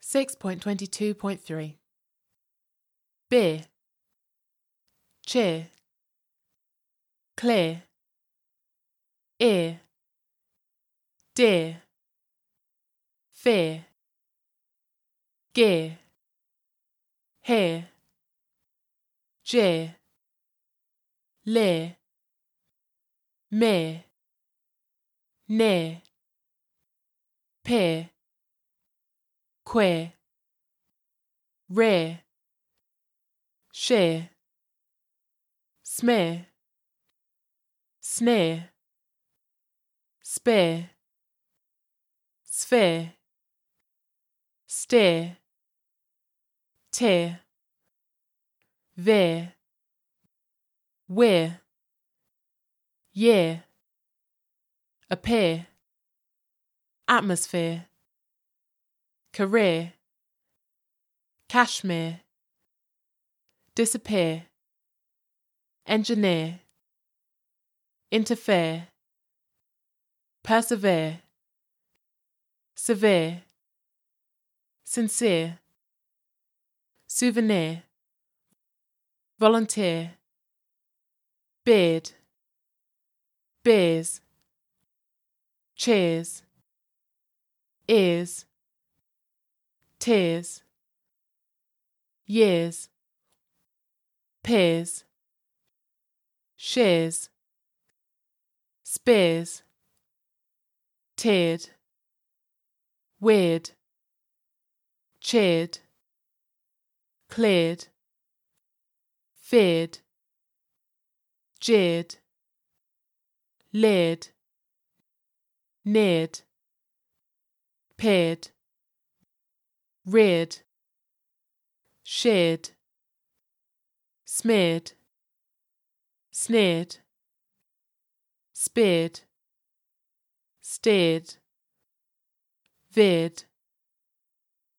6.22.3 Beer, cheer, clear, ear, dear, fear, gear, hear, jeer, leer, mere, near, peer, queer, rear, sheer, smear, sneer, spear, sphere, steer, tear, veer, weir, year, appear, atmosphere, career, cashmere, disappear, engineer, interfere, persevere, severe, sincere, souvenir, volunteer, beard, beers, cheers, ears, tears, years, peers, shears, spears, tiered, weird, cheered, cleared, feared, jeered, leered, neared, peered, reared, sheared, smeared, sneered, speared, steered, veered,